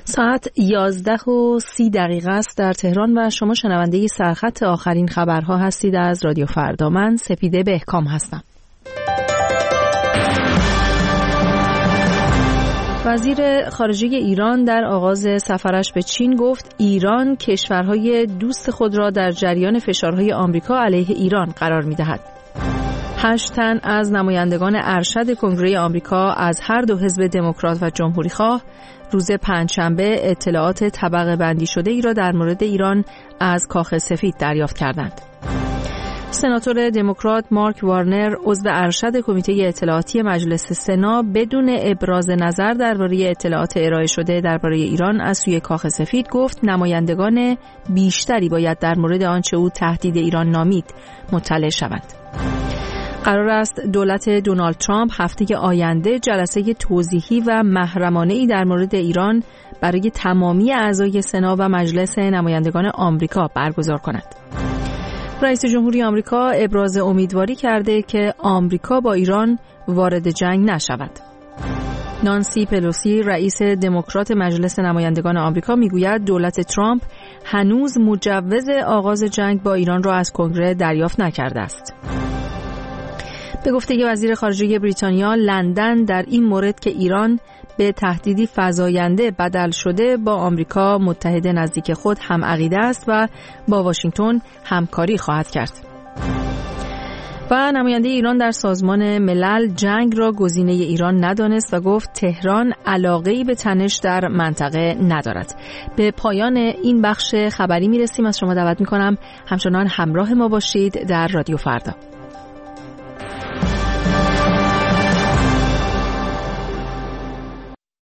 ساعت 11:30 است در تهران و شما شنونده سرخط آخرین خبرها هستید از رادیو فردا. من سپیده بهکام هستم. وزیر خارجه ایران در آغاز سفرش به چین گفت ایران کشورهای دوست خود را در جریان فشارهای آمریکا علیه ایران قرار می‌دهد. 8 تن از نمایندگان ارشد کنگره آمریکا از هر دو حزب دموکرات و جمهوری‌خواه روز پنجشنبه اطلاعات طبقه بندی شده ای را در مورد ایران از کاخ سفید دریافت کردند. سناتور دموکرات مارک وارنر عضو ارشد کمیته اطلاعاتی مجلس سنا بدون ابراز نظر درباره اطلاعات ارائه شده درباره ایران از سوی کاخ سفید گفت نمایندگان بیشتری باید در مورد آنچه او تهدید ایران نامید مطلع شوند. قرار است دولت دونالد ترامپ هفته آینده جلسه توضیحی و محرمانه‌ای در مورد ایران برای تمامی اعضای سنا و مجلس نمایندگان آمریکا برگزار کند. رئیس جمهوری آمریکا ابراز امیدواری کرده که آمریکا با ایران وارد جنگ نشود. نانسی پلوسی رئیس دموکرات مجلس نمایندگان آمریکا میگوید دولت ترامپ هنوز مجوز آغاز جنگ با ایران را از کنگره دریافت نکرده است. به گفته وزیر خارجه بریتانیا، لندن در این مورد که ایران به تهدیدی فزاینده بدل شده با آمریکا متحد نزدیک خود هم عقیده است و با واشنگتن همکاری خواهد کرد. و نماینده ایران در سازمان ملل جنگ را گزینه ایران ندانست و گفت تهران علاقه‌ای به تنش در منطقه ندارد. به پایان این بخش خبری میرسیم. از شما دعوت میکنم همچنان همراه ما باشید در رادیو فردا.